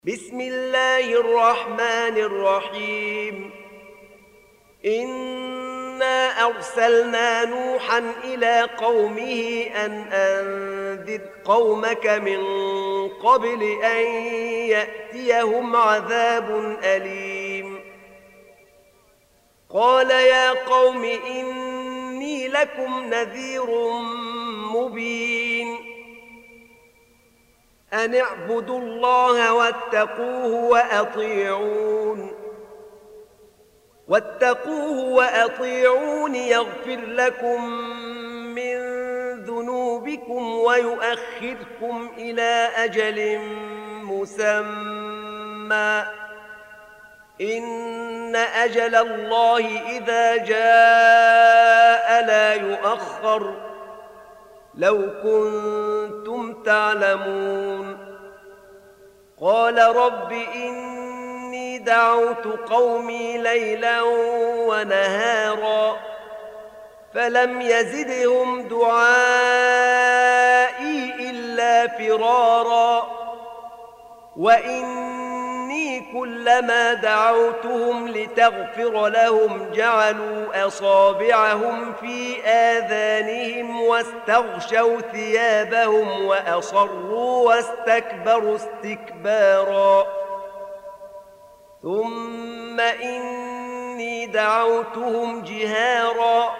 بسم الله الرحمن الرحيم. إنا أرسلنا نوحا إلى قومه أن أنذر قومك من قبل أن يأتيهم عذاب أليم. قال يا قوم إني لكم نذير مبين. أن اعبدوا الله واتقوه وأطيعون يغفر لكم من ذنوبكم ويؤخركم إلى أجل مسمى إن أجل الله إذا جاء لا يؤخر لو كنتم تعلمون. قال رب إني دعوت قومي ليلا ونهارا فلم يزدهم دعائي إلا فرارا وإني كلما دعوتهم لتغفر لهم جعلوا أصابعهم في آذانهم واستغشوا ثيابهم وأصروا واستكبروا استكبارا ثم إني دعوتهم جهارا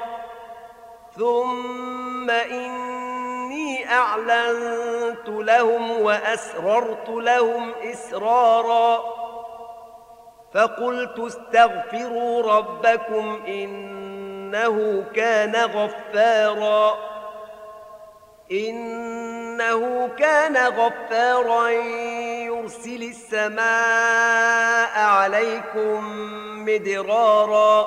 ثم إني أعلنت لهم وأسررت لهم إسرارا فقلت استغفروا ربكم إنه كان غفارا يرسل السماء عليكم مدرارا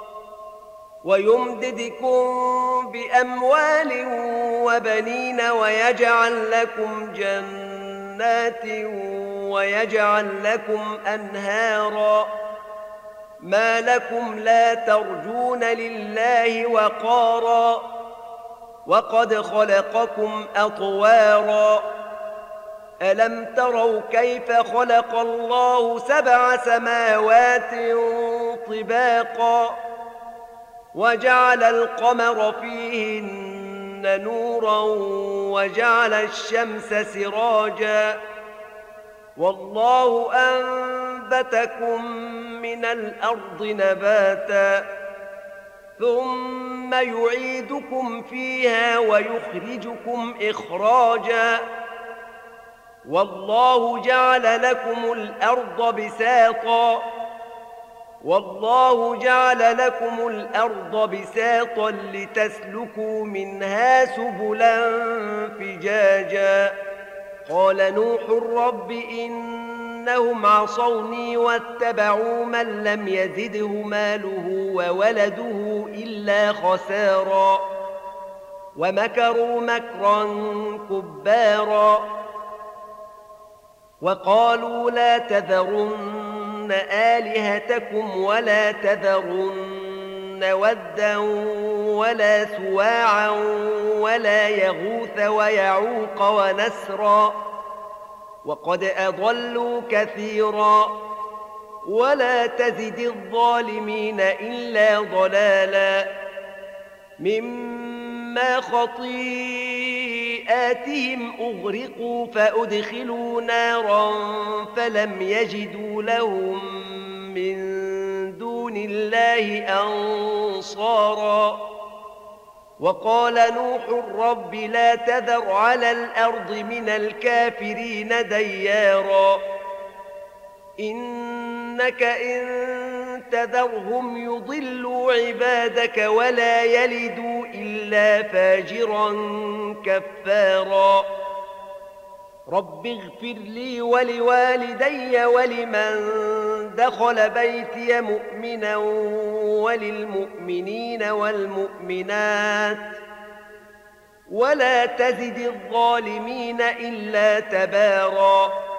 ويمددكم بأموال وبنين ويجعل لكم جنات ويجعل لكم أنهارا ما لكم لا ترجون لله وقارا وقد خلقكم أطوارا ألم تروا كيف خلق الله 7 سماوات طباقا وجعل القمر فيهن نورا وجعل الشمس سراجا والله أنبتكم من الأرض نباتا ثم يعيدكم فيها ويخرجكم إخراجا والله جعل لكم الأرض بساطا لتسلكوا منها سبلا فجاجا. قال نوح رب إنهم عصوني واتبعوا من لم يزده ماله وولده إلا خسارا ومكروا مكرا كبارا وقالوا لا تذرن آلهتكم ولا تذرن ودا ولا سواعا ولا يغوث ويعوق ونسرا وقد أضلوا كثيرا ولا تزد الظالمين إلا ضلالا مما خطيئاتهم أغرقوا فأدخلوا نارا فلم يجدوا لهم من دون الله أنصارا وقال نوح رب لا تذر على الأرض من الكافرين ديارا إنك إن تذرهم يضلوا عبادك ولا يلدوا إلا فاجرا كفارا رب اغفر لي ولوالدي ولمن دخل بيتي مؤمنا وللمؤمنين والمؤمنات ولا تزد الظالمين إلا تبارا